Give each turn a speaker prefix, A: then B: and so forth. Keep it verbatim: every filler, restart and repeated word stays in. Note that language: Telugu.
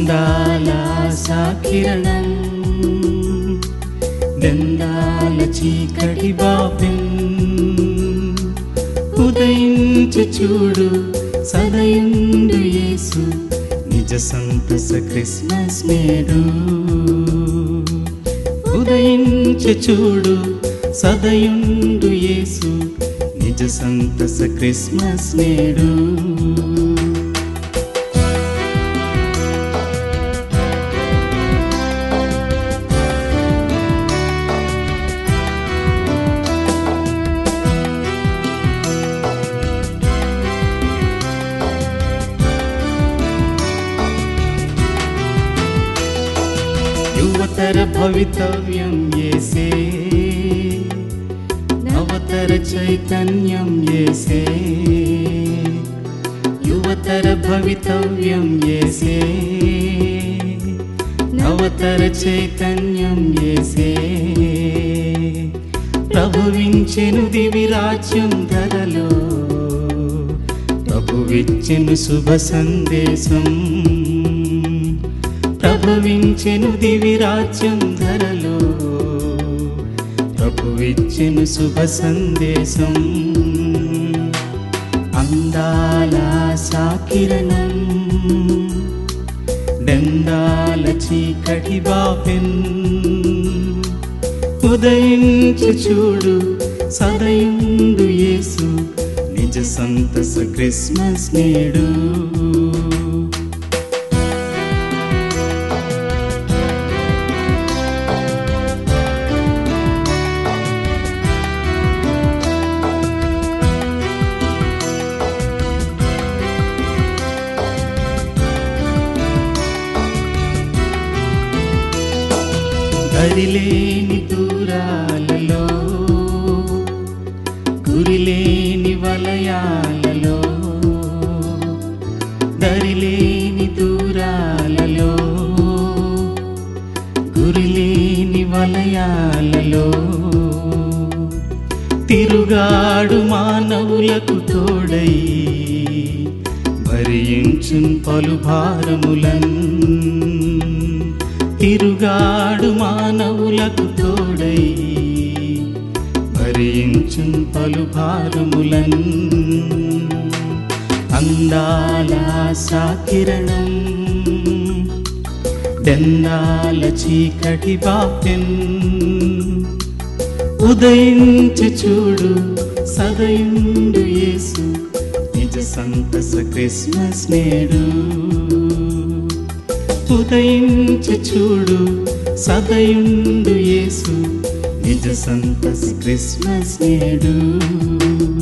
A: అందాల సాకిరణం దండాల చీకటి బాపెన్ ఉదయించు చూడు సదయుండు యేసు నిజ సంతస క్రిస్మస్ నేడు ఉదయించు చూడు సదయుండు యేసు నిజ సంతస క్రిస్మస్ నేడు యువతర భవితవ్యం యేసే నవతర చైతన్యం యేసే యువతర భవితవ్యం యేసే నవతర చైతన్యం యేసే ప్రభువించెను దివిరాజ్యం ధరలో ప్రభువిచ్చెను శుభ సందేశం ప్రభువించెను దివిరాజ్యం ధరలో ప్రభువిచ్చెను శుభ సందేశం అందాల సాకిరణం దండాల చీకటి బాపెన్ ఉదయించు చూడు సదయుండు యేసు నిజ సంతస క్రిస్మస్ నేడు దరిలేని దూరాలలో గురిలేని వలయాలలో దరిలేని దూరాలలో గురిలేని వలయాలలో తిరుగాడు మానవులకు తోడై భరించున్ పలు భారములన్ తిరుగాడు మానవులకు తోడై భరించున్ పలు భారములన్ అందాల సాకిరణం దండాల చీకటి బాపెన్ ఉదయించు చూడు సదయుండు యేసు నిజ సంతస క్రిస్మస్ నేడు ఉదయించు చూడు సదయుండు యేసు నిజ సంతస క్రిస్మస్ నేడు